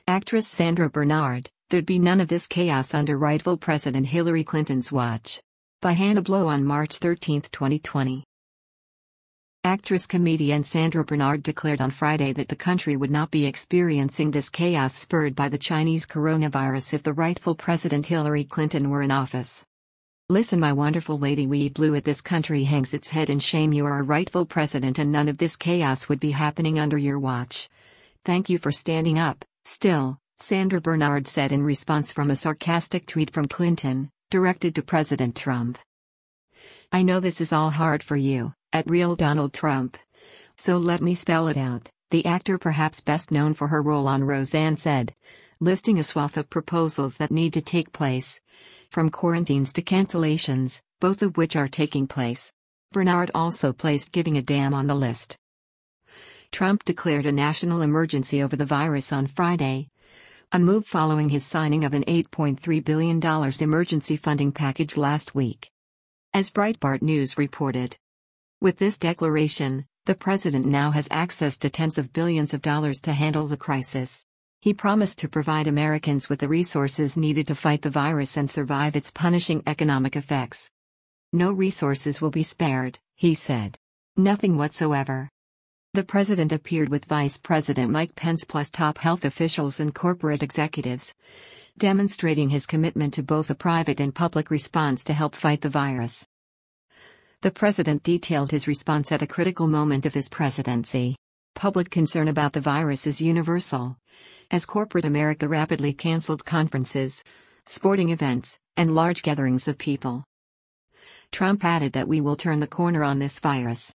Actress Sandra Bernard, "There'd be none of this chaos under rightful President Hillary Clinton's watch." By Hannah Blow on March 13, 2020. Actress-comedian Sandra Bernard declared on Friday that the country would not be experiencing this chaos spurred by the Chinese coronavirus if the rightful President Hillary Clinton were in office. "Listen, my wonderful lady, we blew it. This country hangs its head in shame. You are a rightful president and none of this chaos would be happening under your watch. Thank you for standing up." Still, Sandra Bernard said in response from a sarcastic tweet from Clinton, directed to President Trump. "I know this is all hard for you, at Real Donald Trump. So let me spell it out," the actor, perhaps best known for her role on Roseanne, said, listing a swath of proposals that need to take place. From quarantines to cancellations, both of which are taking place. Bernard also placed giving a damn on the list. Trump declared a national emergency over the virus on Friday, a move following his signing of an $8.3 billion emergency funding package last week. As Breitbart News reported, with this declaration, the president now has access to tens of billions of dollars to handle the crisis. He promised to provide Americans with the resources needed to fight the virus and survive its punishing economic effects. "No resources will be spared," he said. "Nothing whatsoever." The president appeared with Vice President Mike Pence plus top health officials and corporate executives, demonstrating his commitment to both a private and public response to help fight the virus. The president detailed his response at a critical moment of his presidency. Public concern about the virus is universal, as corporate America rapidly canceled conferences, sporting events, and large gatherings of people. Trump added that we will turn the corner on this virus.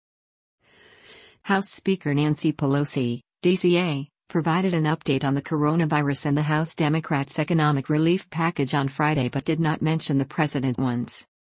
House Speaker Nancy Pelosi, DCA, provided an update on the coronavirus and the House Democrats' economic relief package on Friday but did not mention the president once.